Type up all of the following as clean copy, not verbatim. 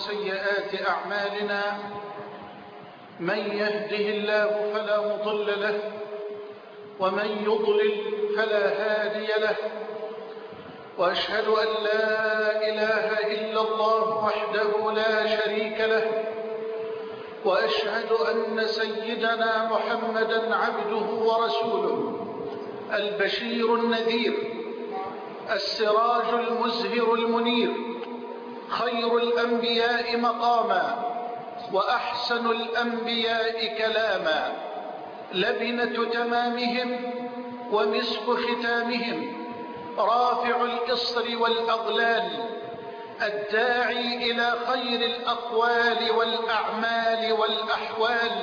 وسيئات أعمالنا. من يهده الله فلا مضل له ومن يضلل فلا هادي له، وأشهد أن لا إله إلا الله وحده لا شريك له، وأشهد أن سيدنا محمدا عبده ورسوله، البشير النذير، السراج المزهر المنير، خير الأنبياء مقاما وأحسن الأنبياء كلاما، لبنة تمامهم ومسك ختامهم، رافع الإصر والأغلال، الداعي إلى خير الأقوال والأعمال والأحوال،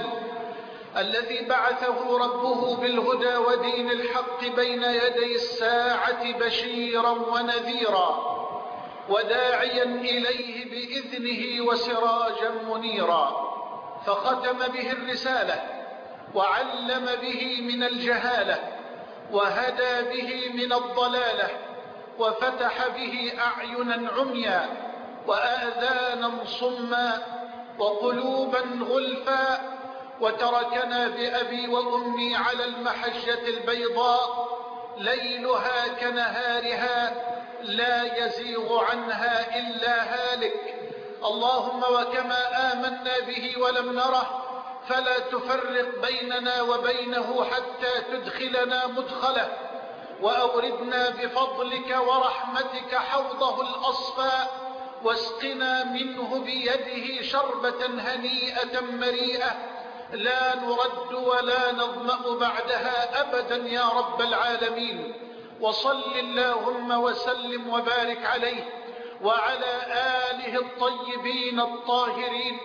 الذي بعثه ربه بالهدى ودين الحق بين يدي الساعة بشيرا ونذيرا، وداعيا إليه بإذنه وسراجا منيرا، فختم به الرسالة وعلم به من الجهالة وهدى به من الضلالة، وفتح به أعينا عميا وآذانا صما وقلوبا غلفا، وتركنا بأبي وأمي على المحجة البيضاء ليلها كنهارها لا يزيغ عنها إلا هالك. اللهم وكما آمنا به ولم نره فلا تفرق بيننا وبينه حتى تدخلنا مدخله، وأوردنا بفضلك ورحمتك حوضه الأصفى، واسقنا منه بيده شربة هنيئة مريئة لا نرد ولا نظمأ بعدها أبدا يا رب العالمين. وصل اللهم وسلم وبارك عليه وعلى آله الطيبين الطاهرين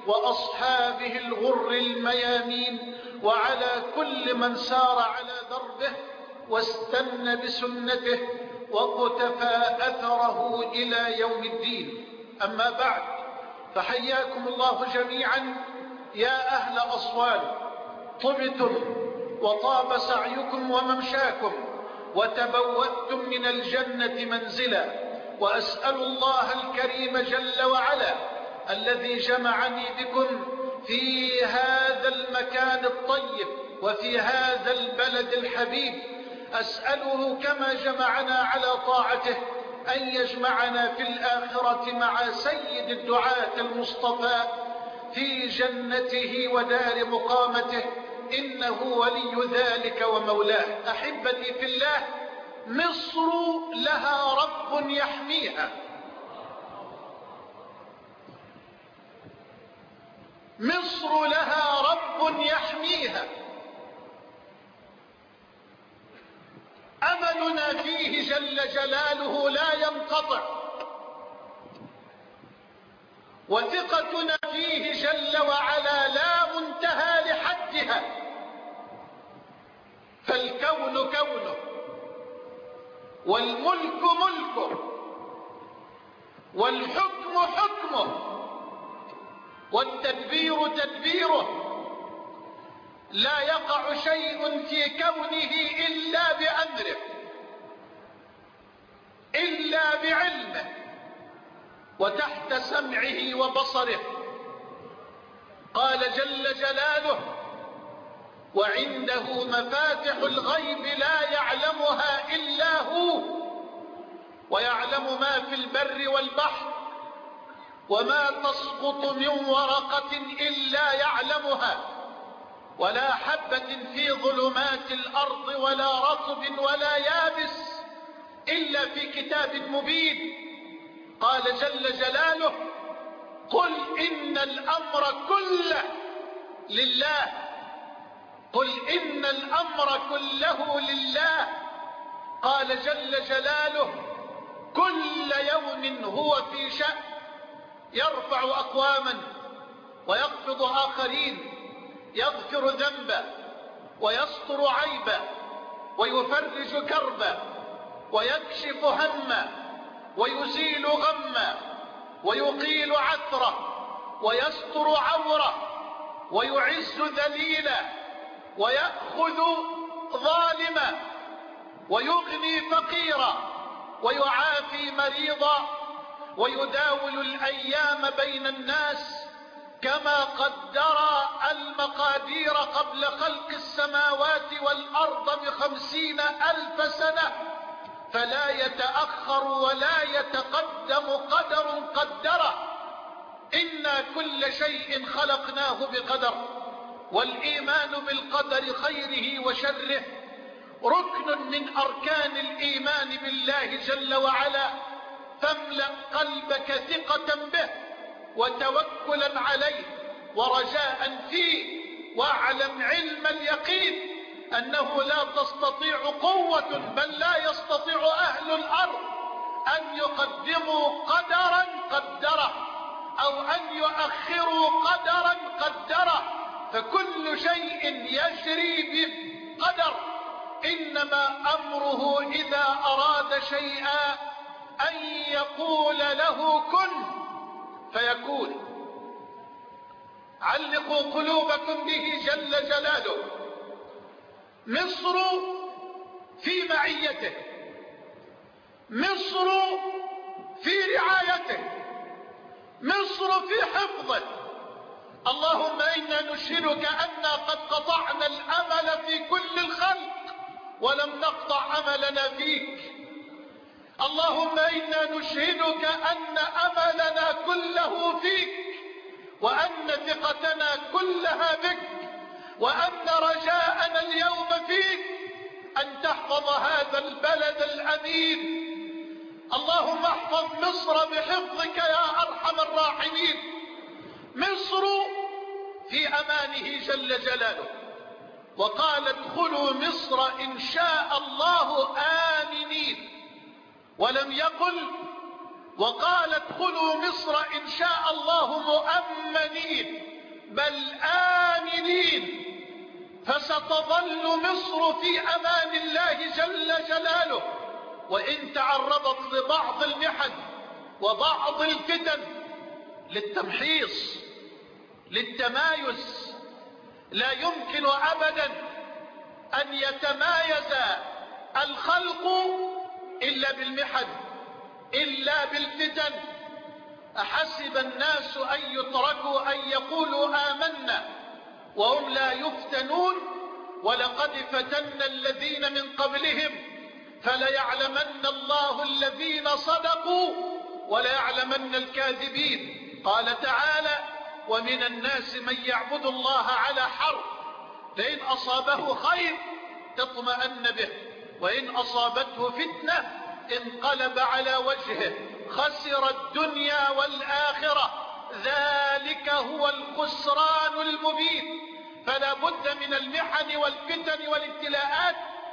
وأصحابه الغر الميامين، وعلى كل من سار على دربه واستنى بسنته وقتفى أثره إلى يوم الدين. أما بعد، فحياكم الله جميعا يا أهل أصوال، طبتم وطاب سعيكم وممشاكم وتبوأتم من الجنة منزلا، وأسأل الله الكريم جل وعلا الذي جمعني بكم في هذا المكان الطيب وفي هذا البلد الحبيب، أسأله كما جمعنا على طاعته أن يجمعنا في الآخرة مع سيد الدعاة المصطفى في جنته ودار مقامته، إنه ولي ذلك ومولاه. أحبتي في الله، مصر لها رب يحميها، مصر لها رب يحميها، أملنا فيه جل جلاله لا ينقطع، وثقتنا فيه جل وعلا لا منتهى لحدها، فالكون كونه والملك ملكه والحكم حكمه والتدبير تدبيره، لا يقع شيء في كونه إلا بأمره إلا بعلمه وتحت سمعه وبصره. قال جل جلاله: وعنده مفاتح الغيب لا يعلمها إلا هو، ويعلم ما في البر والبحر، وما تسقط من ورقة إلا يعلمها، ولا حبة في ظلمات الأرض ولا رطب ولا يابس إلا في كتاب مبين. قال جل جلاله: قل إن الأمر كله لله، قل إن الأمر كله لله. قال جل جلاله: كل يوم هو في شأن، يرفع أقواما ويخفض آخرين، يغفر ذنبا ويستر عيبا ويفرج كربا ويكشف هما ويزيل غما ويقيل عثرة ويستر عورة ويعز ذليلا ويأخذ ظالما ويغني فقيرا ويعافي مريضا ويداول الأيام بين الناس كما قدر المقادير قبل خلق السماوات والأرض ب50,000 سنة، فلا يتأخر ولا يتقدم قدر قدره. إنا كل شيء خلقناه بقدر، والإيمان بالقدر خيره وشره ركن من أركان الإيمان بالله جل وعلا، فاملأ قلبك ثقة به وتوكلا عليه ورجاء فيه، واعلم علم اليقين أنه لا تستطيع قوة، بل لا يستطيع أهل الأرض أن يقدموا قدرا قدره أو أن يؤخروا قدرا قدره، فكل شيء يجري بقدر. إنما أمره إذا أراد شيئا أن يقول له كن فيكون. علقوا قلوبكم به جل جلاله. مصر في معيته، مصر في رعايته، مصر في حفظه. اللهم إنا نشهدك أننا قد قطعنا الأمل في كل الخلق ولم نقطع أملنا فيك. اللهم إنا نشهدك أن أملنا كله فيك، وأن ثقتنا كلها بك، وأن رجاءنا اليوم فيك أن تحفظ هذا البلد الأمين. اللهم احفظ مصر بحفظك يا أرحم الراحمين. مصر في أمانه جل جلاله، وقال ادخلوا مصر إن شاء الله آمنين، ولم يقل وقال ادخلوا مصر إن شاء الله مؤمنين، بل آمنين. فستظل مصر في أمان الله جل جلاله، وإن تعرضت لبعض المحن وبعض الفتن للتمحيص للتمايز. لا يمكن أبدا أن يتمايز الخلق إلا بالمحن إلا بالفتن. أحسب الناس أن يتركوا أن يقولوا آمنا وهم لا يفتنون، ولقد فتنا الذين من قبلهم فليعلمن الله الذين صدقوا وليعلمن الكاذبين. قال تعالى ومن الناس من يعبد الله على حرف، فإن أصابه خير تطمئن به، وإن أصابته فتنة انقلب على وجهه خسر الدنيا والآخرة، ذلك هو الخسران المبين. فلا بد من المحن والفتن والابتلاءات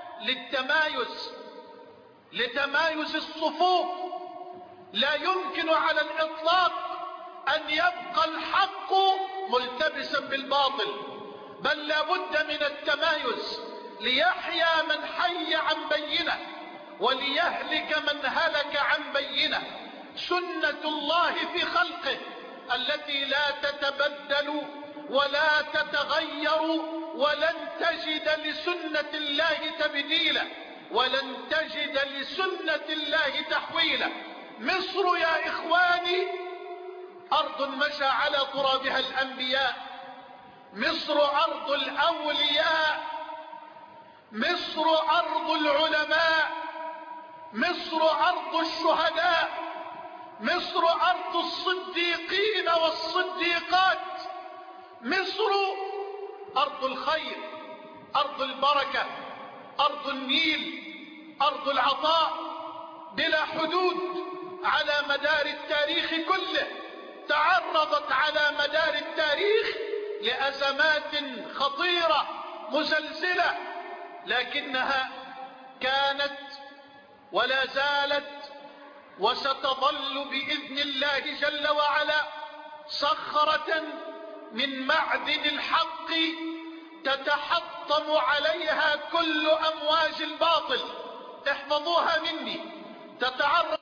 لتمايز الصفوف. لا يمكن على الإطلاق أن يبقى الحق ملتبسا بالباطل، بل لا بد من التمايز ليحيا من حي عن بينه وليهلك من هلك عن بينه. سنة الله في خلقه التي لا تتبدل ولا تتغير، ولن تجد لسنة الله تبديلا، ولن تجد لسنة الله تحويلا. مصر يا إخواني أرض مشى على ترابها الأنبياء، مصر أرض الأولياء، مصر أرض العلماء، مصر أرض الشهداء، مصر أرض الصديقين والصديقات، مصر أرض الخير، أرض البركة، أرض النيل، أرض العطاء بلا حدود. على مدار التاريخ كله تعرضت على مدار التاريخ لأزمات خطيرة مزلزلة، لكنها كانت ولا زالت وستظل بإذن الله جل وعلا صخرة من معدن الحق تتحطم عليها كل أمواج الباطل. احفظوها مني. تتعرض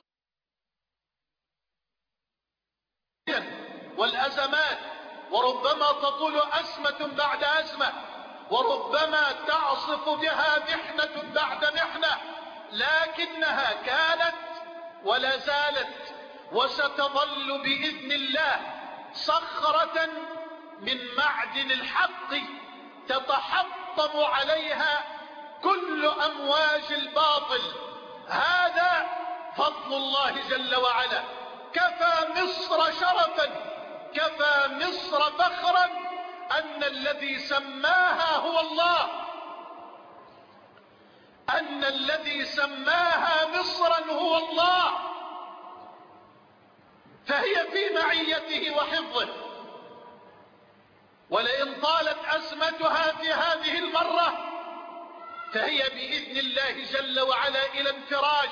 والأزمات، وربما تطول أزمة بعد أزمة، وربما تعصف بها محنة بعد محنة، لكنها كانت ولا زالت وستظل بإذن الله صخرة من معدن الحق تتحطم عليها كل أمواج الباطل. هذا فضل الله جل وعلا. كفى مصر شرفا، كفى مصر فخرا أن الذي سماها هو الله، أن الذي سماها مصرا هو الله، فهي في معيته وحفظه. ولئن طالت أزمتها في هذه المرة فهي بإذن الله جل وعلا إلى انفراج،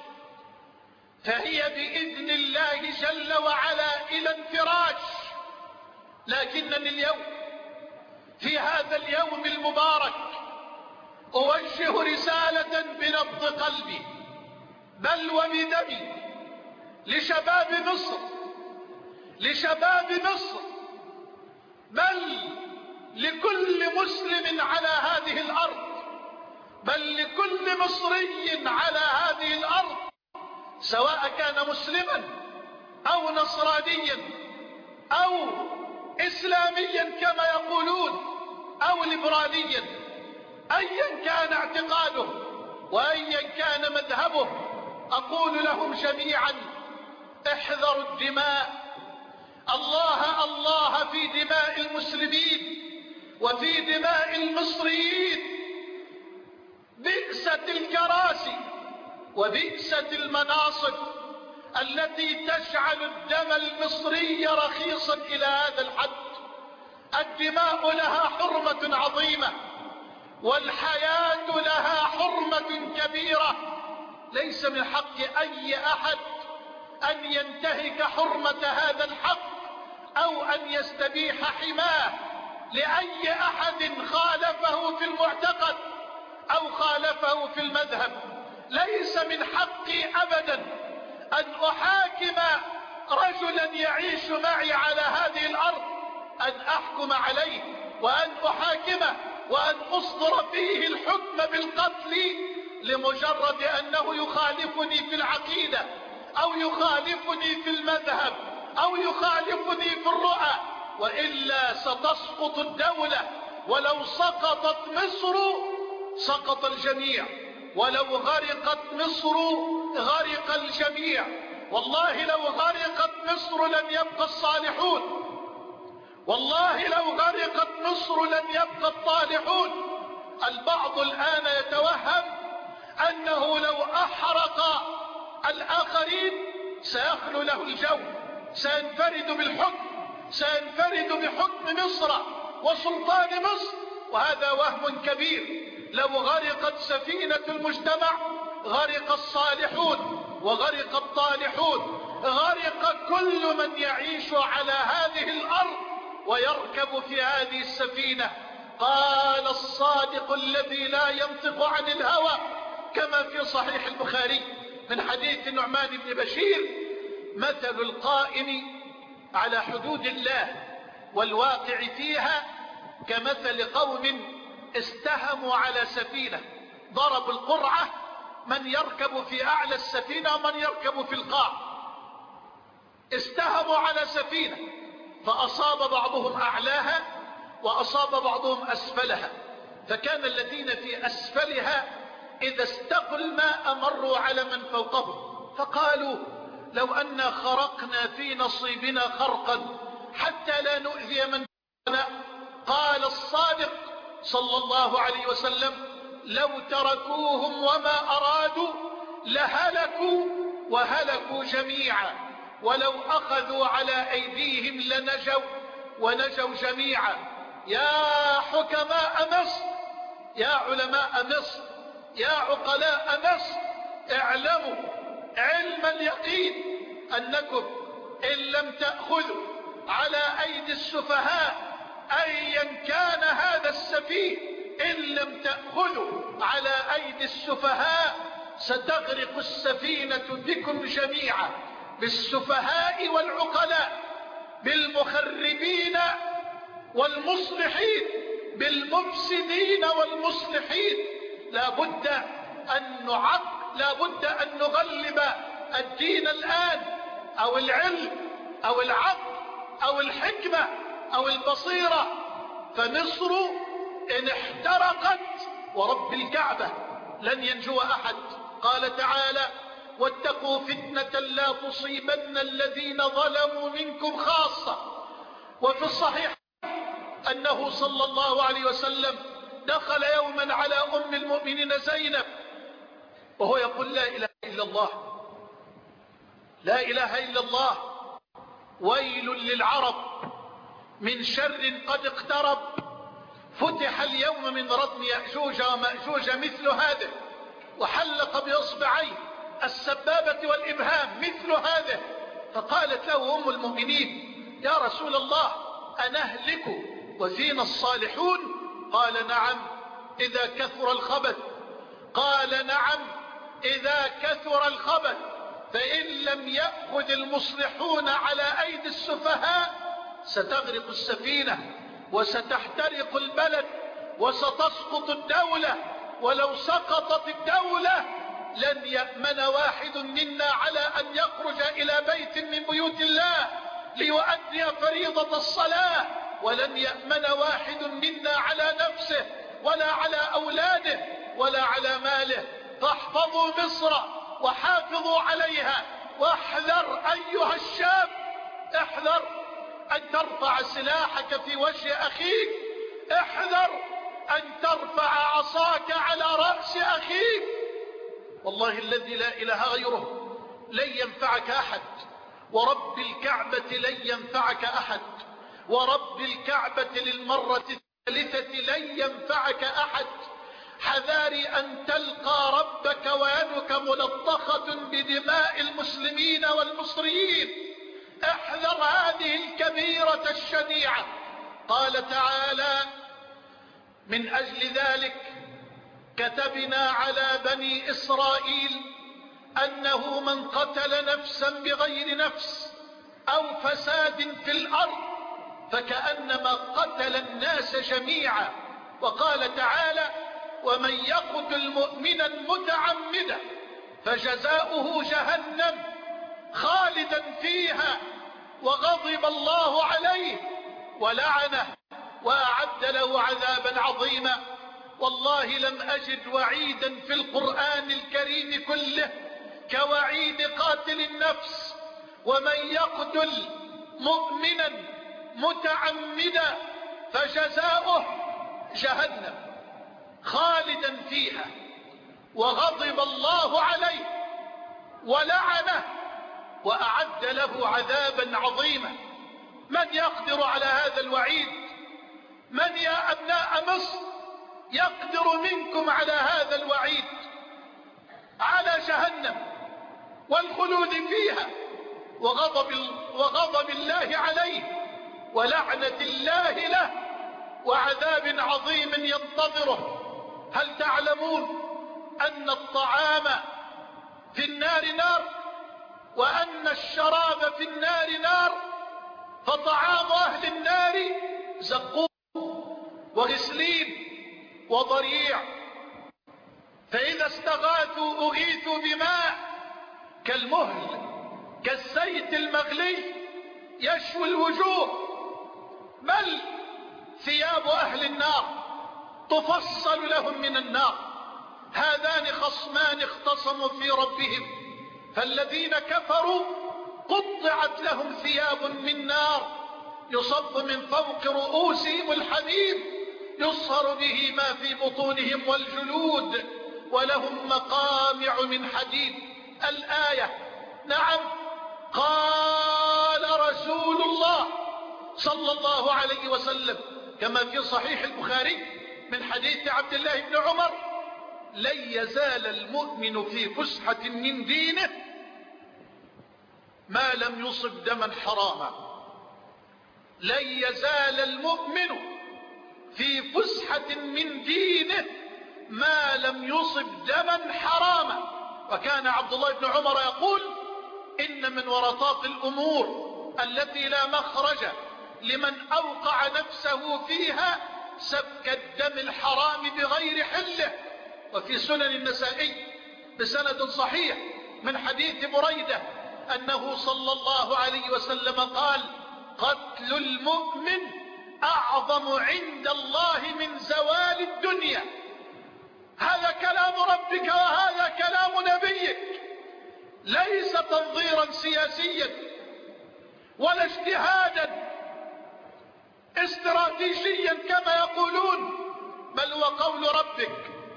فهي بإذن الله جل وعلا إلى انفراج. لكنني اليوم في هذا اليوم المبارك أوجه رسالة بنبض قلبي بل وبدمي لشباب مصر، لشباب مصر، بل لكل مسلم على هذه الأرض، بل لكل مصري على هذه الأرض، سواء كان مسلما أو نصرانيا أو إسلاميا كما يقولون أو ليبراليا، أيا كان اعتقاده وأيا كان مذهبه، أقول لهم جميعا احذروا الدماء. الله الله في دماء المسلمين وفي دماء المصريين. بئست الكراسي وبئست المناصب التي تجعل الدم المصري رخيصا إلى هذا الحد. الدماء لها حرمة عظيمة والحياة لها حرمة كبيرة. ليس من حق أي أحد أن ينتهك حرمة هذا الحق أو أن يستبيح حماه لأي أحد خالفه في المعتقد أو خالفه في المذهب. ليس من حقي أبدا أن أحاكم رجلا يعيش معي على هذه الأرض، أن أحكم عليه وأن أحاكمه وأن أصدر فيه الحكم بالقتل لمجرد أنه يخالفني في العقيدة أو يخالفني في المذهب أو يخالفني في الرؤى، وإلا ستسقط الدولة. ولو سقطت مصر سقط الجميع، ولو غرقت مصر غرق الجميع. والله لو غرقت مصر لن يبقى الصالحون، والله لو غرقت مصر لن يبقى الطالحون. البعض الآن يتوهم أنه لو أحرق الآخرين سيخلو له الجو، سينفرد بالحكم، سينفرد بحكم مصر وسلطان مصر، وهذا وهم كبير. لو غرقت سفينة المجتمع غرق الصالحون وغرق الطالحون، غرق كل من يعيش على هذه الأرض ويركب في هذه السفينة. قال الصادق الذي لا ينطق عن الهوى كما في صحيح البخاري من حديث النعمان بن بشير: مثل القائم على حدود الله والواقع فيها كمثل قوم استهموا على سفينة، ضربوا القرعة من يركب في أعلى السفينة ومن يركب في القاع. استهموا على سفينة فأصاب بعضهم أعلاها وأصاب بعضهم أسفلها، فكان الذين في أسفلها إذا استقوا الماء مروا على من فوقهم فقالوا: لو أنا خرقنا في نصيبنا خرقا حتى لا نؤذي من فوقنا. قال الصادق صلى الله عليه وسلم: لو تركوهم وما أرادوا لهلكوا وهلكوا جميعا، ولو أخذوا على أيديهم لنجوا ونجوا جميعا. يا حكماء مصر، يا علماء مصر، يا عقلاء مصر، اعلموا علم اليقين أنكم إن لم تأخذوا على أيدي السفهاء أيا كان هذا السفيه، إن لم تأخذوا على أيدي السفهاء ستغرق السفينة بكم جميعا، بالسفهاء والعقلاء، بالمخربين والمصلحين، بالمفسدين والمصلحين. لا بد أن نغلب الدين الآن. أو العلم أو العقل أو الحكمة أو البصيرة، فمصر إن احترقت ورب الكعبة لن ينجو أحد. قال تعالى: واتقوا فتنة لا تصيبن الذين ظلموا منكم خاصة. وفي الصحيح أنه صلى الله عليه وسلم دخل يوما على أم المؤمنين زينب وهو يقول: لا إله إلا الله، لا إله إلا الله، ويل للعرب من شر قد اقترب، فتح اليوم من ردم يأجوج ومأجوج مثل هذا، وحلق بإصبعيه السبابة والإبهام مثل هذا. فقالت له أم المؤمنين: يا رسول الله، أنهلك وفينا الصالحون؟ قال: نعم إذا كثر الخبث. قال: نعم إذا كثر الخبث، فإن لم يأخذ المصلحون على أيدي السفهاء ستغرق السفينة وستحترق البلد وستسقط الدولة، ولو سقطت الدولة لن يأمن واحد منا على أن يخرج إلى بيت من بيوت الله ليؤدي فريضة الصلاة، ولن يأمن واحد منا على نفسه ولا على أولاده ولا على ماله. فاحفظوا مصر وحافظوا عليها، واحذر أيها الشاب، احذر أن ترفع سلاحك في وجه أخيك، احذر أن ترفع عصاك على رأس أخيك. والله الذي لا إله غيره لن ينفعك أحد، ورب الكعبة لن ينفعك أحد، ورب الكعبة للمرة الثالثة لن ينفعك أحد. حذاري أن تلقى ربك ويدك ملطخة بدماء المسلمين والمصريين. احذر هذه الكبيرة الشنيعة. قال تعالى: من أجل ذلك كتبنا على بني إسرائيل أنه من قتل نفسا بغير نفس أو فساد في الأرض فكأنما قتل الناس جميعا. وقال تعالى: ومن يقتل مؤمنا متعمدا فجزاؤه جهنم خالدا فيها وغضب الله عليه ولعنه وأعد له عذابا عظيما. والله لم أجد وعيدا في القرآن الكريم كله كوعيد قاتل النفس. ومن يقتل مؤمنا متعمدا فجزاؤه جهنم خالدا فيها وغضب الله عليه ولعنه وأعد له عذابا عظيما. من يقدر على هذا الوعيد؟ من يا أبناء مصر يقدر منكم على هذا الوعيد؟ على جهنم والخلود فيها وغضب الله عليه ولعنة الله له وعذاب عظيم ينتظره. هل تعلمون أن الطعام في النار نار وأن الشراب في النار نار؟ فطعام أهل النار زقوم وغسلين وضريع، فإذا استغاثوا أغيثوا بماء كالمهل كالزيت المغلي يشوي الوجوه، بل ثياب أهل النار تفصل لهم من النار. هذان خصمان اختصموا في ربهم، فالذين كفروا قطعت لهم ثياب من نار يصب من فوق رؤوسهم الحميم يصهر به ما في بطونهم والجلود ولهم مقامع من حديد. الآية. نعم، قال رسول الله صلى الله عليه وسلم كما في صحيح البخاري من حديث عبد الله بن عمر: لن يزال المؤمن في فسحة من دينه ما لم يصب دما حراما. لن يزال المؤمن في فسحة من دينه ما لم يصب دما حراما. وكان عبد الله بن عمر يقول: إن من ورطات الأمور التي لا مخرج لمن أوقع نفسه فيها سفك الدم الحرام بغير حله. وفي سنن النسائي بسند صحيح من حديث بريدة أنه صلى الله عليه وسلم قال: قتل المؤمن أعظم عند الله من زوال الدنيا. هذا كلام ربك وهذا كلام نبيك، ليس تنظيرا سياسيا ولا اجتهادا استراتيجيا كما يقولون، بل هو قول ربك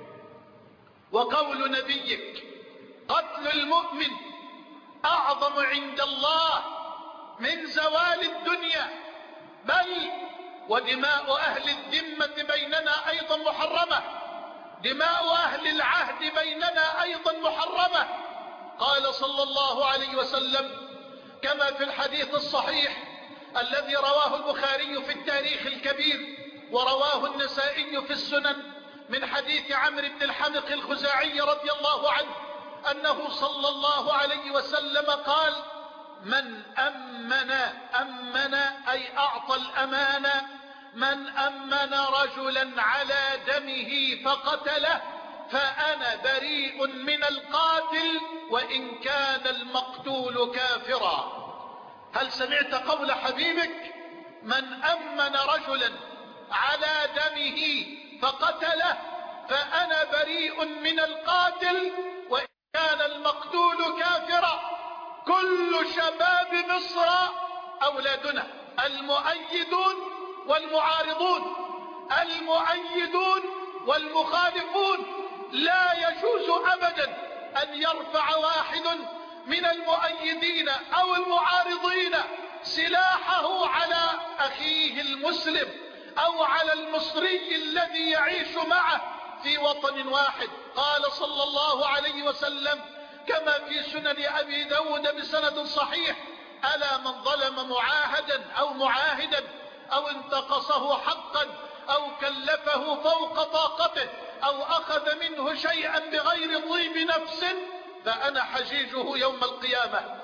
وقول نبيك. قتل المؤمن أعظم عند الله من زوال الدنيا، بل ودماء أهل الذمة بيننا أيضا محرمة، دماء أهل العهد بيننا أيضا محرمة. قال صلى الله عليه وسلم كما في الحديث الصحيح الذي رواه البخاري في التاريخ الكبير ورواه النسائي في السنن من حديث عمرو بن الحمق الخزاعي رضي الله عنه أنه صلى الله عليه وسلم قال: من أمن أي أعطى الأمانة، من أمن رجلا على دمه فقتله فأنا بريء من القاتل وإن كان المقتول كافرا. هل سمعت قول حبيبك؟ من أمن رجلا على دمه فقتله فأنا بريء من القاتل وإن كان المقتول كافرا. كل شباب مصر أولادنا، المؤيدون والمعارضون، المؤيدون والمخالفون. لا يجوز أبدا أن يرفع واحد من المؤيدين أو المعارضين سلاحه على أخيه المسلم أو على المصري الذي يعيش معه في وطن واحد. قال صلى الله عليه وسلم كما في سنن أبي داود بسند صحيح: ألا من ظلم معاهدا أو معاهدا أو انتقصه حقا أو كلفه فوق طاقته أو أخذ منه شيئا بغير طيب نفس فأنا حجيجه يوم القيامة.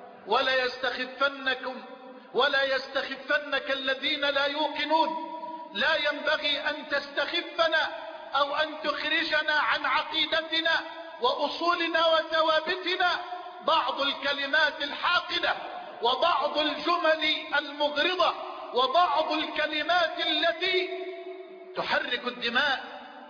ولا يستخفنك الذين لا يوقنون. لا ينبغي أن تستخفنا أو أن تخرجنا عن عقيدتنا وأصولنا وثوابتنا بعض الكلمات الحاقدة وبعض الجمل المغرضة وبعض الكلمات التي تحرك الدماء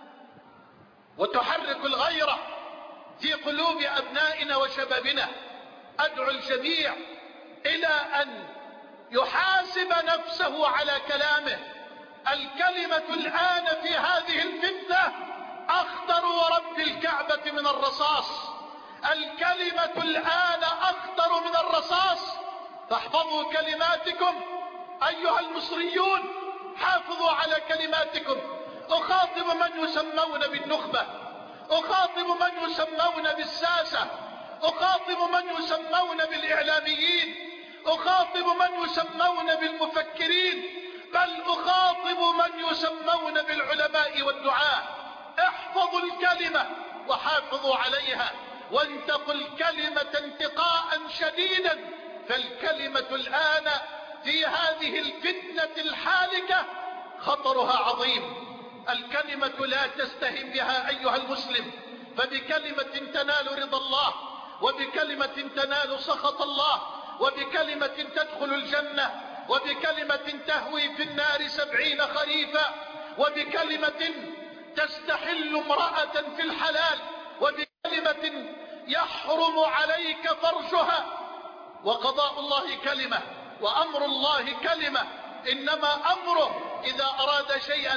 وتحرك الغيرة في قلوب أبنائنا وشبابنا. أدعو الجميع إلى أن يحاسب نفسه على كلامه. الكلمة الآن في هذه الفتنة أخطر ورب الكعبة من الرصاص. الكلمة الآن أخطر من الرصاص، فاحفظوا كلماتكم أيها المصريون، حافظوا على كلماتكم. أخاطب من يسمون بالنخبة، أخاطب من يسمون بالساسة، أخاطب من يسمون بالإعلاميين، أخاطب من يسمون بالمفكرين، بل أخاطب من يسمون بالعلماء والدعاء. احفظوا الكلمة وحافظوا عليها، وانتقوا الكلمة انتقاء شديدا. فالكلمة الآن في هذه الفتنة الحالكة خطرها عظيم. الكلمة لا تستهن بها أيها المسلم، فبكلمة تنال رضا الله، وبكلمة تنال سخط الله، وبكلمة تدخل الجنة، وبكلمة تهوي في النار 70 خريفا، وبكلمة تستحل امرأة في الحلال، وبكلمة يحرم عليك فرجها. وقضاء الله كلمة وأمر الله كلمة، إنما أمره إذا أراد شيئا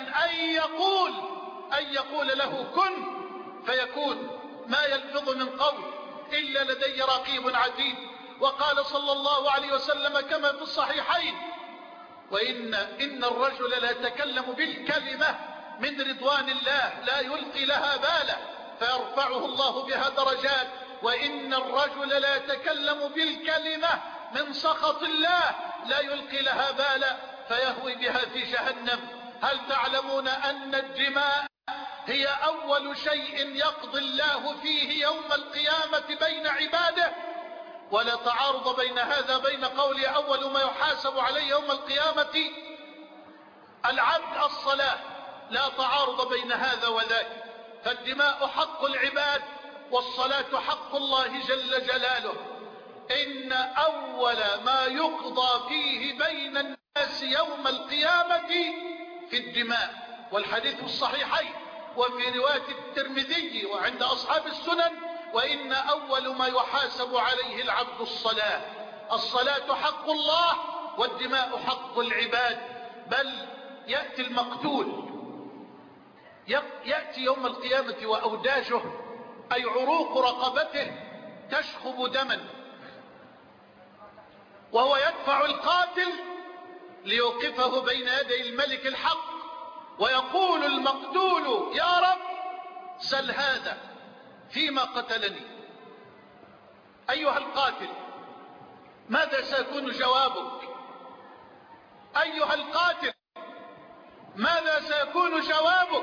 أن يقول له كن فيكون. ما يلفظ من قول إلا لدي رقيب عتيد. وقال صلى الله عليه وسلم كما في الصحيحين: إن الرجل لا يتكلم بالكلمة من رضوان الله لا يلقي لها بالا فيرفعه الله بها درجات، وإن الرجل لا يتكلم بالكلمة من سخط الله لا يلقي لها بالا فيهوي بها في جهنم. هل تعلمون أن الدماء هي أول شيء يقضي الله فيه يوم القيامة بين عباده؟ ولا تعارض بين هذا بين قول أول ما يحاسب عليه يوم القيامة العبد الصلاة، لا تعارض بين هذا وذاك. فالدماء حق العباد والصلاة حق الله جل جلاله. إن أول ما يقضى فيه بين الناس يوم القيامة في الدماء، والحديث الصحيحين وفي رواية الترمذي وعند أصحاب السنن: وإن أول ما يحاسب عليه العبد الصلاة. الصلاة حق الله والدماء حق العباد. بل يأتي المقتول يأتي يوم القيامة وأوداجه أي عروق رقبته تشخب دما، وهو يدفع القاتل ليوقفه بين يدي الملك الحق، ويقول المقتول: يا رب سل هذا فيما قتلني. أيها القاتل، ماذا سيكون جوابك؟ أيها القاتل، ماذا سيكون جوابك؟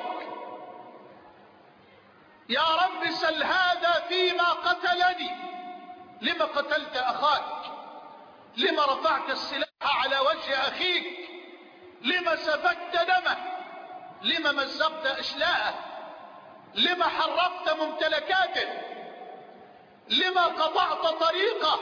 يا رب سل هذا فيما قتلني. لما قتلت أخاك؟ لما رفعت السلاح على وجه أخيك؟ لما سفكت دمه؟ لما مزقت أشلاءه؟ لما حرقت ممتلكاته؟ لما قطعت طريقه؟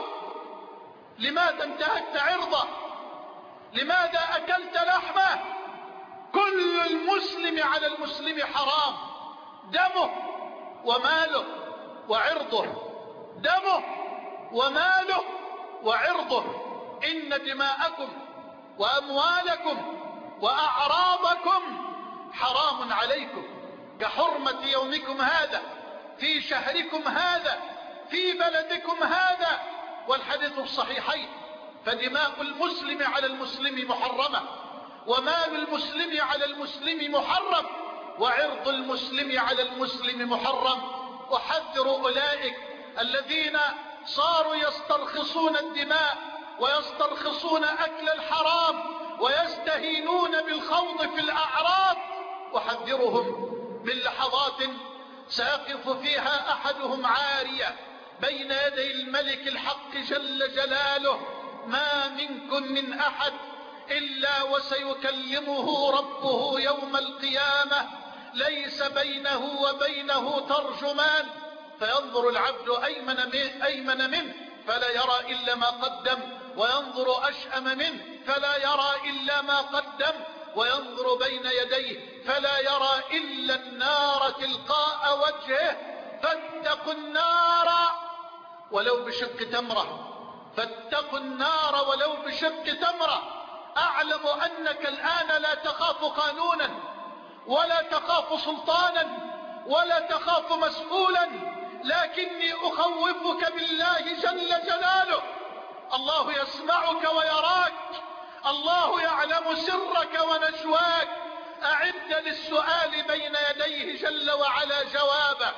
لماذا انتهكت عرضه؟ لماذا أكلت لحمه؟ كل المسلم على المسلم حرام، دمه وماله وعرضه، دمه وماله وعرضه. إن دماءكم وأموالكم وأعراضكم حرام عليكم كحرمة يومكم هذا في شهركم هذا في بلدكم هذا. والحديث الصحيحين: فدماء المسلم على المسلم محرمة، ومال المسلم على المسلم محرم، وعرض المسلم على المسلم محرم. أحذر أولئك الذين صاروا يسترخصون الدماء ويسترخصون أكل الحرام ويستهينون بالخوض في الأعراض، أحذرهم من لحظات سيقف فيها أحدهم عارية بين يدي الملك الحق جل جلاله: ما منكم من أحد إلا وسيكلمه ربه يوم القيامة، ليس بينه وبينه ترجمان، فينظر العبد أيمن منه فلا يرى إلا ما قدم، وينظر أشأم منه فلا يرى إلا ما قدم، وينظر بين يديه فلا يرى إلا النار تلقاء وجهه. فاتقوا النار ولو بشق تمرة، فاتقوا النار ولو بشق تمرة. أعلم أنك الآن لا تخاف قانونا ولا تخاف سلطانا ولا تخاف مسؤولا، لكني أخوفك بالله جل جلاله. الله يسمعك ويراك، الله يعلم سرك ونجواك. أعد للسؤال بين يديه جل وعلا جوابه.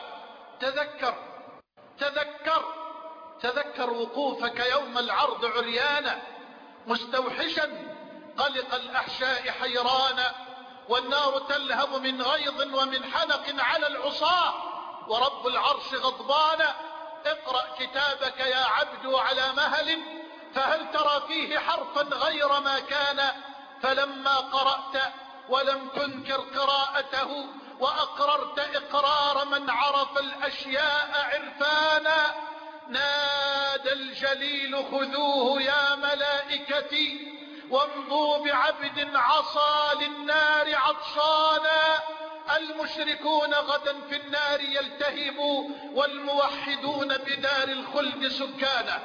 تذكر وقوفك يوم العرض عريانا مستوحشا قلق الأحشاء حيرانا، والنار تلهب من غيظ ومن حنق على العصاة، ورب العرش غضبانا. اقرأ كتابك يا عبد على مهل، فهل ترى فيه حرفا غير ما كان؟ فلما قرأت ولم تنكر قراءته وأقررت إقرار من عرف الأشياء عرفانا، نادى الجليل: خذوه يا ملائكتي وامضوا بعبد عصى للنار عطشانا. المشركون غدا في النار يلتهبوا، والموحدون بدار الخلد سكانا.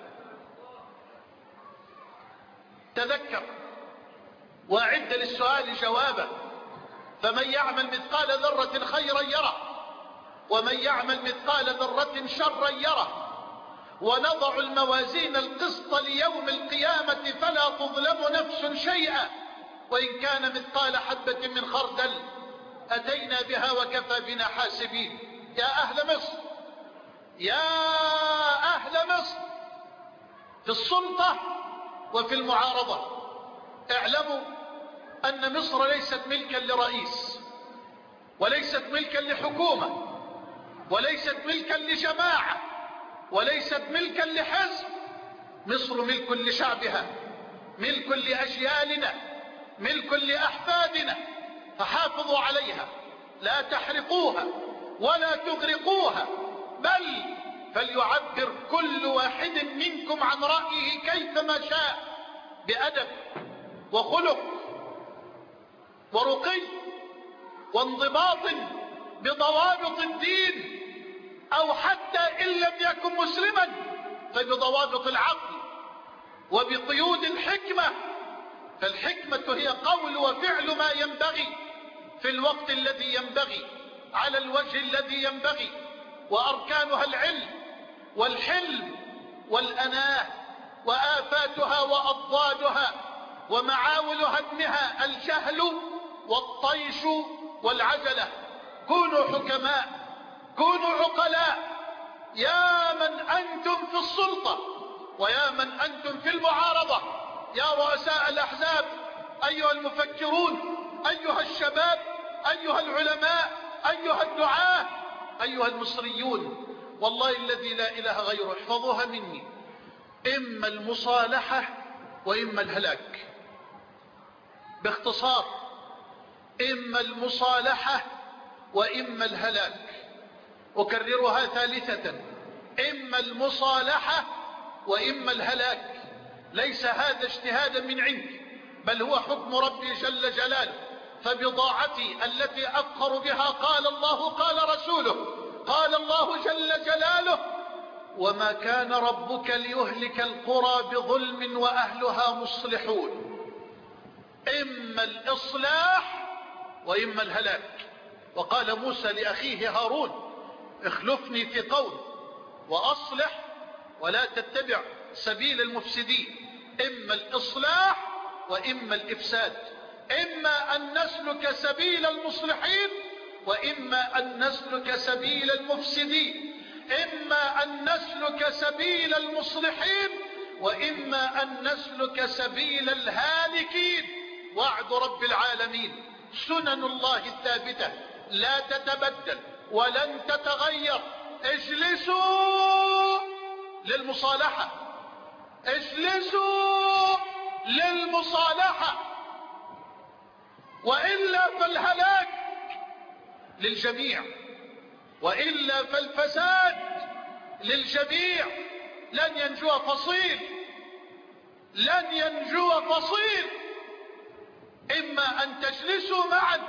تذكر واعد للسؤال جوابا. فمن يعمل مثقال ذرة خيرا يره، ومن يعمل مثقال ذرة شرا يره. ونضع الموازين القسط ليوم القيامة فلا تظلم نفس شيئا، وإن كان مثقال حبة من خردل أتينا بها وكفى بنا حاسبين. يا أهل مصر، يا أهل مصر، في السلطة وفي المعارضة، اعلموا أن مصر ليست ملكا لرئيس، وليست ملكا لحكومة، وليست ملكا لجماعة، وليست ملكا لحزب. مصر ملك لشعبها، ملك لأجيالنا، ملك لأحفادنا، فحافظوا عليها، لا تحرقوها ولا تغرقوها، بل فليعبر كل واحد منكم عن رأيه كيفما شاء، بأدب وخلق ورقي وانضباط بضوابط الدين، أو حتى إن لم يكن مسلما فبضوابط العقل وبقيود الحكمة. فالحكمة هي قول وفعل ما ينبغي في الوقت الذي ينبغي على الوجه الذي ينبغي، وأركانها العلم والحلم والأناه، وآفاتها وأضدادها ومعاول هدمها الجهل والطيش والعجلة. كونوا حكماء، كونوا عقلاء، يا من أنتم في السلطة ويا من أنتم في المعارضة، يا رؤساء الأحزاب، أيها المفكرون، أيها الشباب، أيها العلماء، أيها الدعاة، أيها المصريون، والله الذي لا إله غيره احفظوها مني: إما المصالحة وإما الهلاك. باختصار، إما المصالحة وإما الهلاك. أكررها ثالثة: إما المصالحة وإما الهلاك. ليس هذا اجتهادا من عندي، بل هو حكم ربي جل جلاله. فبضاعتي التي أفخر بها قال الله قال رسوله، قال الله جل جلاله: وما كان ربك ليهلك القرى بظلم وأهلها مصلحون. إما الإصلاح وإما الهلاك. وقال موسى لأخيه هارون: اخلفني في قوم وأصلح ولا تتبع سبيل المفسدين. إما الإصلاح وإما الإفساد، إما أن نسلك سبيل المصلحين وإما أن نسلك سبيل المفسدين، إما أن نسلك سبيل المصلحين وإما أن نسلك سبيل الهالكين. وعد رب العالمين، سنن الله الثابتة لا تتبدل ولن تتغير. اجلسوا للمصالحة، اجلسوا للمصالحة، وإلا فالهلاك للجميع، وإلا فالفساد للجميع. لن ينجو فصيل، لن ينجو فصيل. إما أن تجلسوا معا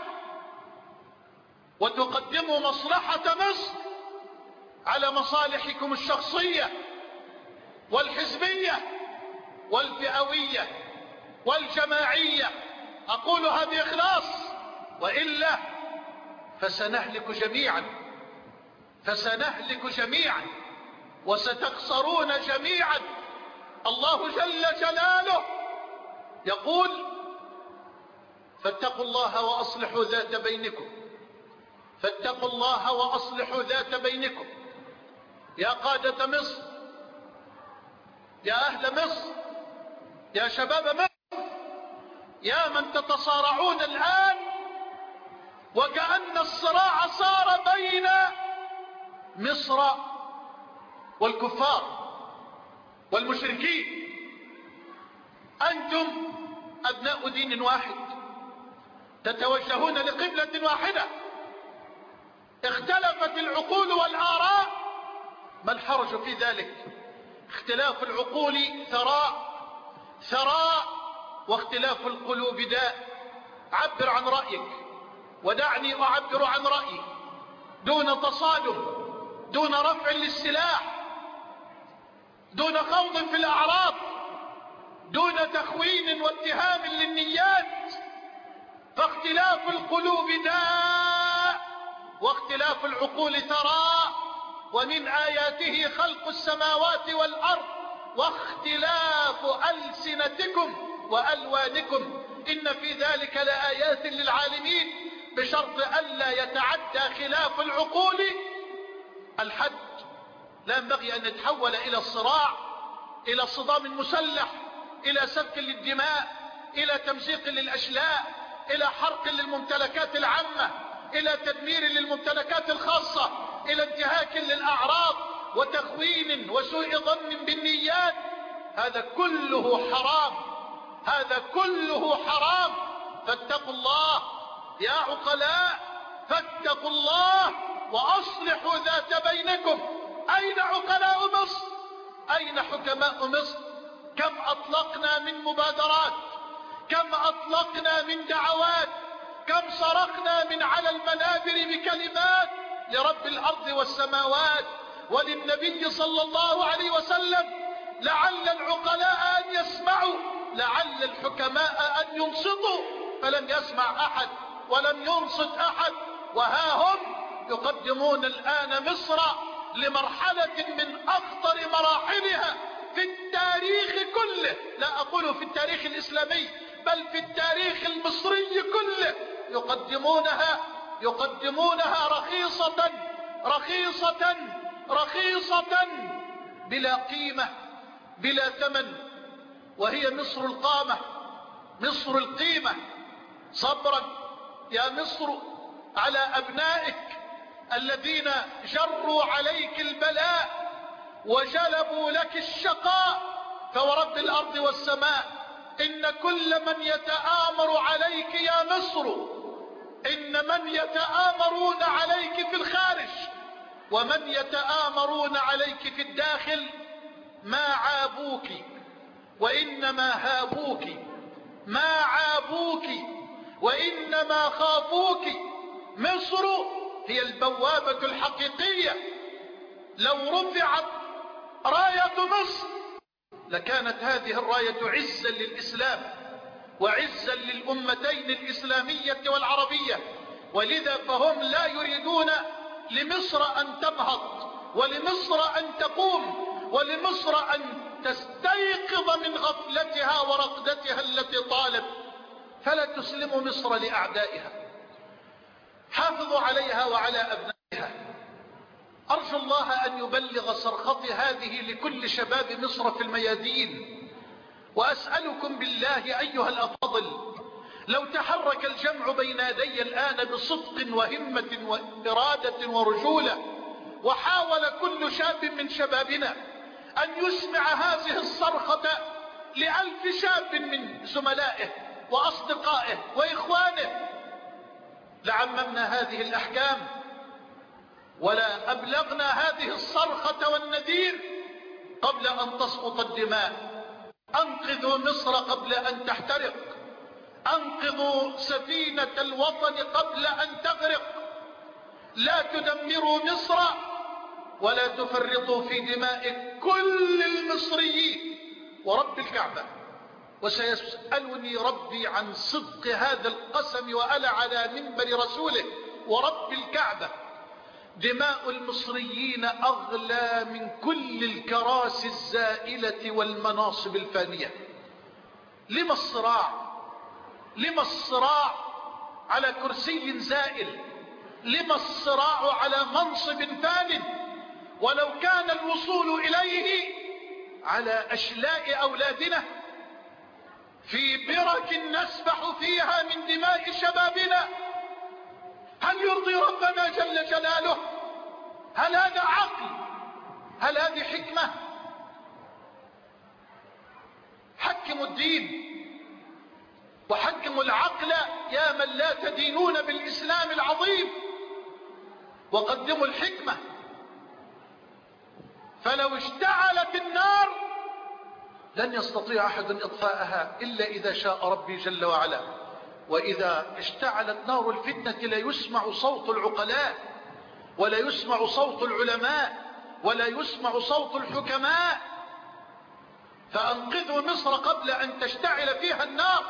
وتقدموا مصلحة مصر على مصالحكم الشخصية والحزبية والفئوية والجماعية، أقولها بإخلاص، وإلا فسنهلك جميعا، فسنهلك جميعا وستخسرون جميعا. الله جل جلاله يقول: فاتقوا الله وأصلحوا ذات بينكم، فاتقوا الله وأصلحوا ذات بينكم. يا قادة مصر، يا أهل مصر، يا شباب مصر، يا من تتصارعون الآن وكأن الصراع صار بين مصر والكفار والمشركين. أنتم أبناء دين واحد، تتوجهون لقبلة واحدة، اختلفت العقول والآراء، ما الحرج في ذلك؟ اختلاف العقول ثراء واختلاف القلوب داء. عبر عن رأيك ودعني أعبر عن رأيي دون تصادم، دون رفع للسلاح، دون خوض في الأعراض، دون تخوين واتهام للنيات. فاختلاف القلوب داء واختلاف العقول ثراء. ومن آياته خلق السماوات والأرض واختلاف ألسنتكم وألوانكم إن في ذلك لآيات للعالمين، بشرط ألا يتعدى خلاف العقول الحد. لا ينبغي أن يتحول إلى الصراع، إلى صدام مسلح، إلى سفك للدماء، إلى تمزيق للأشلاء، إلى حرق للممتلكات العامة، إلى تدمير للممتلكات الخاصة، إلى انتهاك للأعراض وتخوين وسوء ظن بالنيات. هذا كله حرام، هذا كله حرام. فاتقوا الله يا عقلاء، فاتقوا الله وأصلحوا ذات بينكم. أين عقلاء مصر؟ أين حكماء مصر؟ كم أطلقنا من مبادرات، كم أطلقنا من دعوات، كم صرخنا من على المنابر بكلمات لرب الأرض والسماوات وللنبي صلى الله عليه وسلم، لعل العقلاء أن يسمعوا، لعل الحكماء أن ينصتوا، فلم يسمع أحد ولم ينصت أحد. وها هم يقدمون الآن مصر لمرحلة من أخطر مراحلها في التاريخ كله، لا أقول في التاريخ الإسلامي بل في التاريخ المصري كله. يقدمونها رخيصة رخيصة رخيصة بلا قيمة بلا ثمن، وهي مصر القامة، مصر القيمة. صبرا يا مصر على أبنائك الذين جروا عليك البلاء وجلبوا لك الشقاء، فورب الأرض والسماء إن كل من يتآمر عليك يا مصر، إن من يتآمرون عليك في الخارج ومن يتآمرون عليك في الداخل ما عابوك وإنما هابوك، ما عابوك وإنما خافوك. مصر هي البوابة الحقيقية. لو رفعت راية مصر لكانت هذه الراية عزا للإسلام وعزا للأمتين الإسلامية والعربية، ولذا فهم لا يريدون لمصر أن تنهض ولمصر أن تقوم ولمصر أن تستيقظ من غفلتها ورقدتها التي طالت. فلا تسلموا مصر لأعدائها، حافظوا عليها وعلى أبنائها. أرجو الله أن يبلغ صرختي هذه لكل شباب مصر في الميادين، وأسألكم بالله أيها الأفاضل لو تحرك الجمع بين يدي الآن بصدق وهمة وإرادة ورجولة، وحاول كل شاب من شبابنا أن يسمع هذه الصرخة ل1000 شاب من زملائه وأصدقائه وإخوانه، لعممنا هذه الأحكام ولا أبلغنا هذه الصرخة والنذير قبل أن تسقط الدماء. أنقذوا مصر قبل أن تحترق، أنقذوا سفينة الوطن قبل أن تغرق. لا تدمروا مصر ولا تفرطوا في دماء كل المصريين ورب الكعبة. وسيسألني ربي عن صدق هذا القسم وأنا على منبر رسوله ورب الكعبة، دماء المصريين أغلى من كل الكراسي الزائلة والمناصب الفانية. لما الصراع؟ لما الصراع على كرسي زائل؟ لما الصراع على منصب فان؟ ولو كان الوصول إليه على أشلاء أولادنا في برك نسبح فيها من دماء شبابنا، هل يرضي ربنا جل جلاله؟ هل هذا عقل؟ هل هذه حكمة؟ حكموا الدين وحكموا العقل يا من لا تدينون بالإسلام العظيم، وقدموا الحكمة. فلو اشتعلت النار لن يستطيع أحد إطفاءها إلا إذا شاء ربي جل وعلا. وإذا اشتعلت نار الفتنة لا يسمع صوت العقلاء ولا يسمع صوت العلماء ولا يسمع صوت الحكماء. فأنقذوا مصر قبل أن تشتعل فيها النار،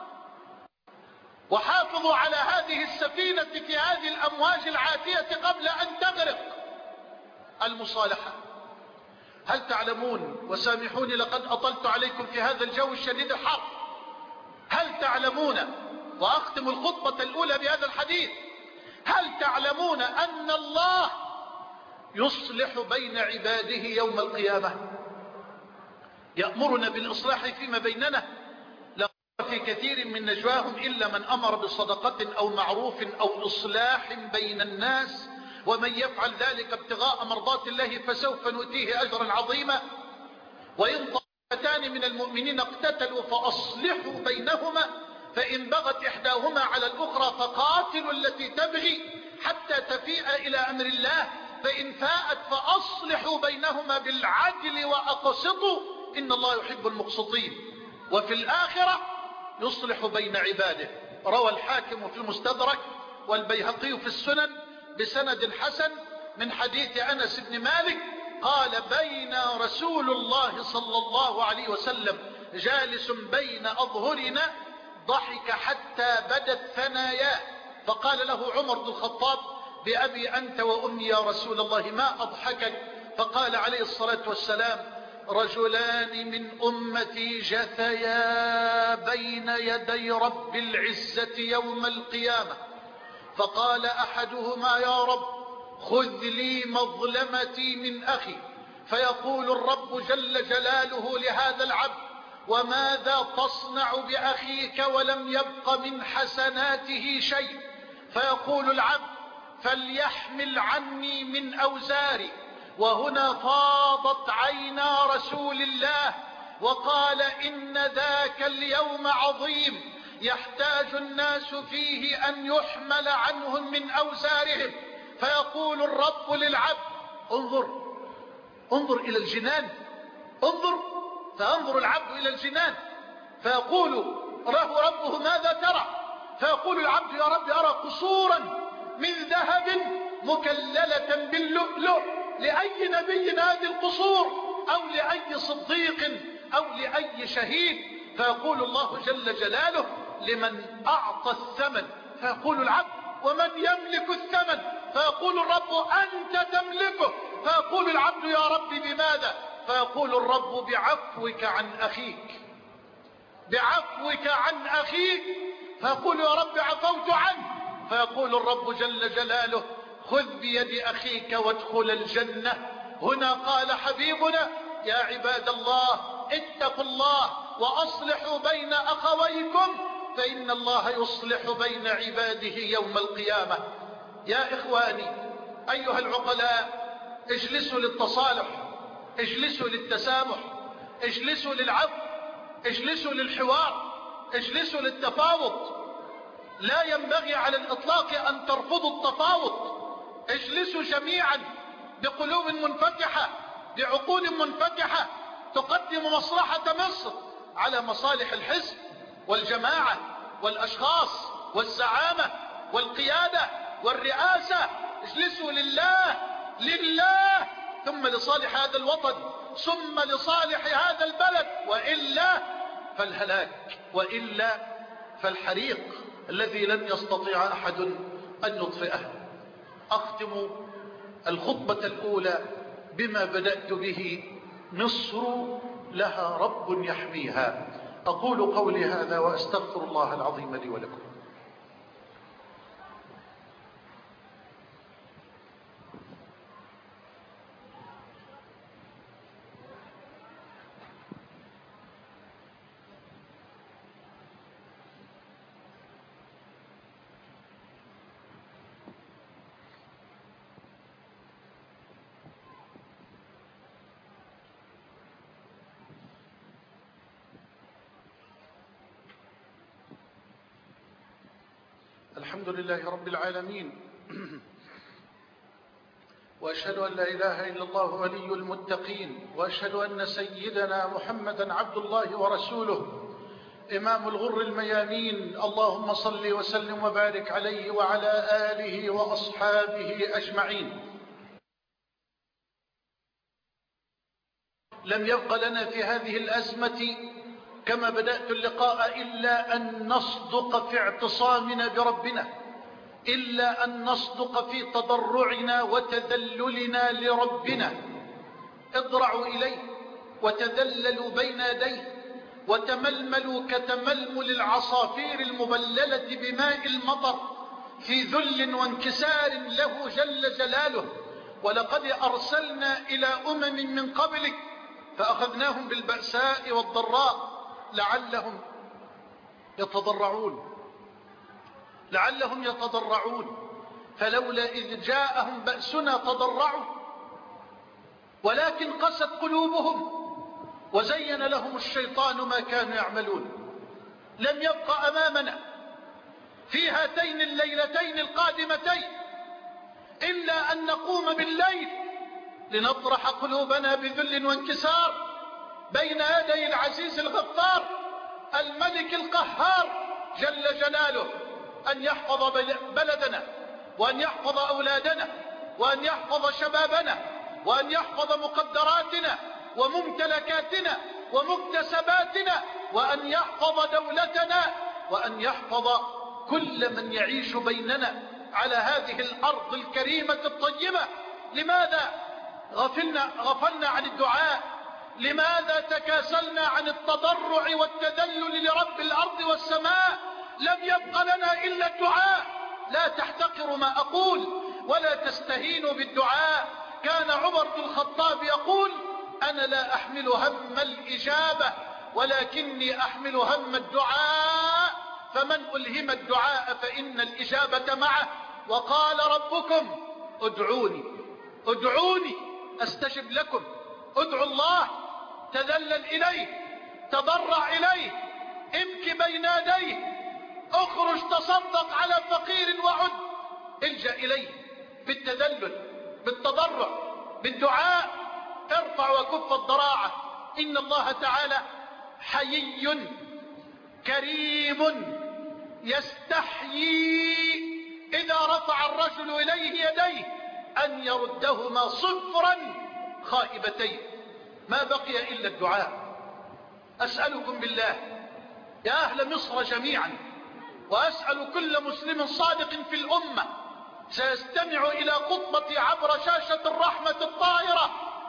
وحافظوا على هذه السفينة في هذه الأمواج العاتية قبل أن تغرق. المصالحة. هل تعلمون، وسامحوني لقد أطلت عليكم في هذا الجو الشديد الحر، هل تعلمون، وأختم الخطبة الأولى بهذا الحديث، هل تعلمون أن الله يصلح بين عباده يوم القيامة؟ يأمرنا بالإصلاح فيما بيننا. لا في كثير من نجواهم إلا من أمر بصدقة أو معروف أو إصلاح بين الناس، ومن يفعل ذلك ابتغاء مرضات الله فسوف نؤتيه أجرا عظيما. وإن طائفتان من المؤمنين اقتتلوا فأصلحوا بينهما، فإن بغت إحداهما على الأخرى فقاتلوا التي تبغي حتى تفيء إلى أمر الله، فإن فاءت فأصلحوا بينهما بالعدل وأقسطوا إن الله يحب المقسطين. وفي الآخرة يصلح بين عباده. روى الحاكم في المستدرك والبيهقي في السنن بسند حسن من حديث أنس بن مالك قال: بين رسول الله صلى الله عليه وسلم جالس بين أظهرنا ضحك حتى بدت ثناياه، فقال له عمر بن الخطاب: بأبي أنت وأمي يا رسول الله ما أضحكك؟ فقال عليه الصلاة والسلام: رجلان من أمتي جثيا بين يدي رب العزة يوم القيامة، فقال أحدهما: يا رب خذ لي مظلمتي من أخي، فيقول الرب جل جلاله لهذا العبد: وماذا تصنع بأخيك ولم يبق من حسناته شيء؟ فيقول العبد: فليحمل عني من أوزاري. وهنا فاضت عينا رسول الله وقال: إن ذاك اليوم عظيم يحتاج الناس فيه أن يحمل عنهم من أوزارهم. فيقول الرب للعبد: انظر إلى الجنان، فينظر العبد إلى الجنان فيقول له ربه: ماذا ترى؟ فيقول العبد: يا رب أرى قصورا من ذهب مكللة باللؤلؤ، لأي نبي هذه القصور؟ أو لأي صديق أو لأي شهيد؟ فيقول الله جل جلاله: لمن أعطى الثمن. فيقول العبد: ومن يملك الثمن؟ فيقول الرب: أنت تملكه. فيقول العبد: يا رب بماذا؟ فيقول الرب: بعفوك عن أخيك، بعفوك عن أخيك. فيقول: يا رب عفوت عنه. فيقول الرب جل جلاله: خذ بيد أخيك وادخل الجنة. هنا قال حبيبنا: يا عباد الله اتقوا الله وأصلحوا بين أخويكم فإن الله يصلح بين عباده يوم القيامة. يا إخواني أيها العقلاء، اجلسوا للتصالح، اجلسوا للتسامح، اجلسوا للعفو، اجلسوا للحوار، اجلسوا للتفاوض. لا ينبغي على الإطلاق أن ترفضوا التفاوض. اجلسوا جميعا بقلوب منفتحة، بعقول منفتحة تقدم مصلحة مصر على مصالح الحزب والجماعة والأشخاص والزعامة والقيادة والرئاسة. اجلسوا لله ثم لصالح هذا الوطن ثم لصالح هذا البلد، وإلا فالهلاك، وإلا فالحريق الذي لن يستطيع أحد أن يطفئه. أختم الخطبة الأولى بما بدأت به: مصر لها رب يحميها. أقول قولي هذا وأستغفر الله العظيم لي ولكم. الحمد لله رب العالمين، وأشهد أن لا إله إلا الله ولي المتقين، وأشهد أن سيدنا محمدا عبد الله ورسوله إمام الغر الميامين. اللهم صل وسلم وبارك عليه وعلى آله وأصحابه أجمعين. لم يبق لنا في هذه الأزمة كما بدأت اللقاء إلا أن نصدق في اعتصامنا بربنا، إلا أن نصدق في تضرعنا وتذللنا لربنا. اضرعوا إليه وتذللوا بين يديه وتململوا كتململ العصافير المبللة بماء المطر في ذل وانكسار له جل جلاله. ولقد أرسلنا إلى أمم من قبلك فأخذناهم بالبأساء والضراء لعلهم يتضرعون فلولا إذ جاءهم بأسنا تضرعوا ولكن قست قلوبهم وزين لهم الشيطان ما كانوا يعملون. لم يبق أمامنا في هاتين الليلتين القادمتين إلا أن نقوم بالليل لنطرح قلوبنا بذل وانكسار بين يدي العزيز الغفار الملك القهار جل جلاله، أن يحفظ بلدنا، وأن يحفظ أولادنا، وأن يحفظ شبابنا، وأن يحفظ مقدراتنا وممتلكاتنا ومكتسباتنا، وأن يحفظ دولتنا، وأن يحفظ كل من يعيش بيننا على هذه الأرض الكريمة الطيبة. لماذا غفلنا عن الدعاء؟ لماذا تكاسلنا عن التضرع والتذلل لرب الأرض والسماء؟ لم يبق لنا إلا الدعاء. لا تحتقروا ما أقول ولا تستهينوا بالدعاء. كان عمر بن الخطاب يقول: أنا لا أحمل هم الإجابة ولكني أحمل هم الدعاء، فمن ألهم الدعاء فإن الإجابة معه. وقال ربكم: ادعوني أستجب لكم. ادعوا الله، تذلل إليه، تضرع إليه، ابكي بين يديه، اخرج تصدق على فقير وعد، الجأ إليه بالتذلل، بالتضرع، بالدعاء. ارفع وكف الضراعة. إن الله تعالى حيي كريم يستحيي إذا رفع الرجل إليه يديه أن يردهما صفرا خائبتين. ما بقي إلا الدعاء. أسألكم بالله يا أهل مصر جميعا، وأسأل كل مسلم صادق في الأمة سيستمع إلى خطبتي عبر شاشة الرحمة الطائرة،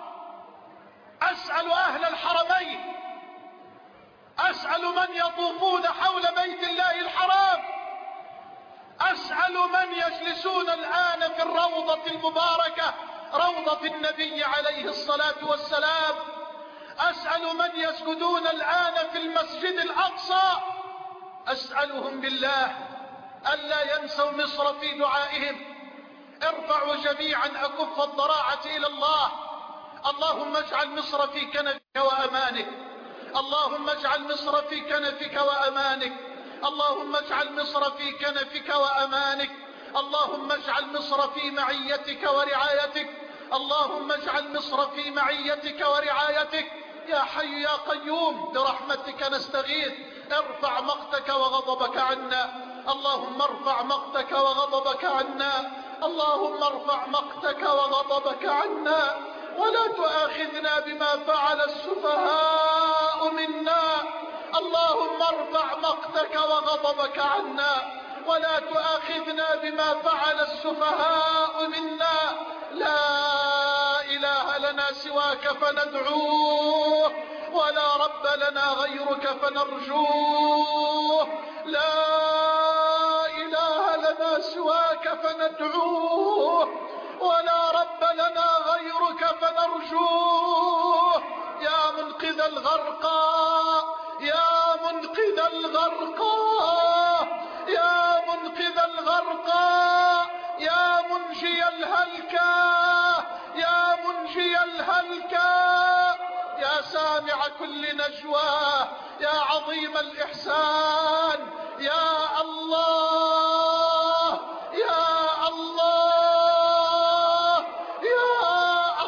أسأل أهل الحرمين، أسأل من يطوفون حول بيت الله الحرام، أسأل من يجلسون الآن في الروضة المباركة، روضة النبي عليه الصلاة والسلام، أسأل من يسجدون الآن في المسجد الأقصى، أسألهم بالله ألا ينسوا مصر في دعائهم. ارفعوا جميعا أكف الضراعة إلى الله. اللهم اجعل مصر في كنفك وأمانك، اللهم اجعل مصر في كنفك وأمانك، اللهم اجعل مصر في كنفك وأمانك، اللهم اجعل مصر في معيتك ورعايتك، اللهم اجعل مصر في معيتك ورعايتك. يا حي يا قيوم برحمتك نستغيث، ارفع مقتك وغضبك عنا، اللهم ارفع مقتك وغضبك عنا، اللهم ارفع مقتك وغضبك عنا، ولا تؤاخذنا بما فعل السفهاء منا. اللهم ارفع مقتك وغضبك عنا، ولا تؤاخذنا بما فعل السفهاء منا. لا إله لنا سواك فندعوه، ولا رب لنا غيرك فنرجوه. لا إله لنا سواك فندعوه، ولا رب لنا غيرك فنرجوه. يا منقذ الغرقى، يا منقذ الغرقى، يا منقذ الغرقى، يا منجي الهلكى، يا منجي الهلكى، يا سامع كل نجوى، يا عظيم الإحسان، يا الله، يا الله، يا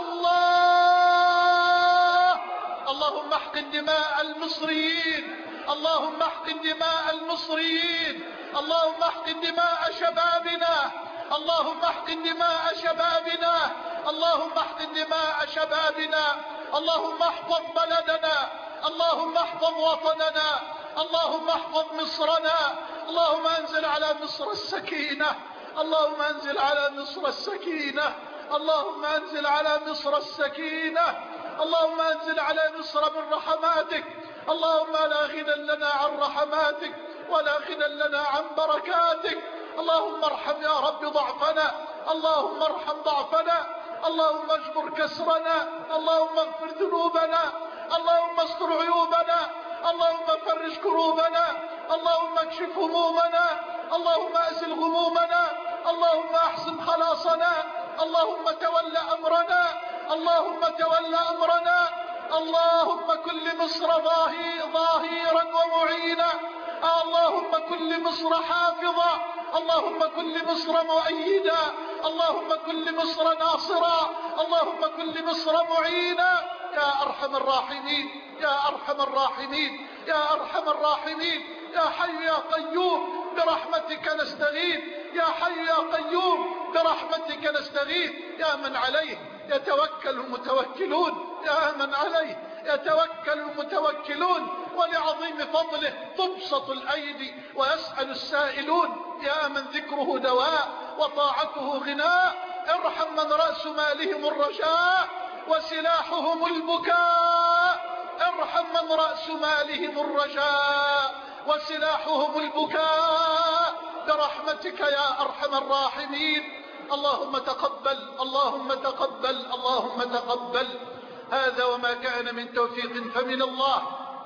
الله. اللهم احقن دماء المصريين، اللهم احقن دماء المصريين، اللهم احقن دماء شبابنا، اللهم احقن دماء شبابنا، اللهم احقن دماء شبابنا، اللهم احفظ بلدنا، اللهم احفظ وطننا، اللهم احفظ مصرنا. اللهم انزل على مصر السكينة، اللهم انزل على مصر السكينة، اللهم انزل على مصر السكينة، اللهم انزل على مصر من رحماتك. اللهم لا غنى لنا عن رحماتك ولا غنى لنا عن بركاتك. اللهم ارحم يا رب ضعفنا، اللهم ارحم ضعفنا، اللهم اجبر كسرنا، اللهم اغفر ذنوبنا، اللهم استر عيوبنا، اللهم فرج كروبنا، اللهم اكشف همومنا، اللهم ازل غمومنا، اللهم احسن خلاصنا، اللهم تول امرنا، اللهم تول امرنا. اللهم كن لمصر ظهيرا ومعينا، اللهم كن لمصر حافظا، اللهم كن لمصر مؤيدا، اللهم كن لمصر ناصرا، اللهم كن لمصر معينا يا أرحم الراحمين، يا أرحم الراحمين، يا أرحم الراحمين. يا حي يا قيوم برحمتك نستغيث، يا حي يا قيوم برحمتك نستغيث. يا من عليه يتوكل المتوكلون، يا من عليه يتوكل المتوكلون، ولعظيم فضله تبسط الأيدي ويسأل السائلون. يا من ذكره دواء وطاعته غناء، ارحم من رأس مالهم الرجاء وسلاحهم البكاء، ارحم من رأس مالهم الرجاء وسلاحهم البكاء برحمتك يا أرحم الراحمين. اللهم تقبل، اللهم تقبل، اللهم تقبل. هذا وما كان من توفيق فمن الله،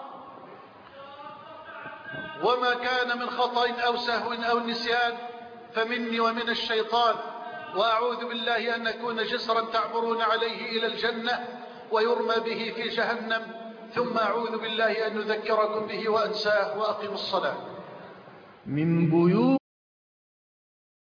وما كان من خطأ أو سهو أو نسيان فمني ومن الشيطان. وأعوذ بالله أن نكون جسرا تعبرون عليه إلى الجنة ويرمى به في جهنم، ثم أعوذ بالله أن نذكركم به وأنساه. وأقم الصلاة. من بيوت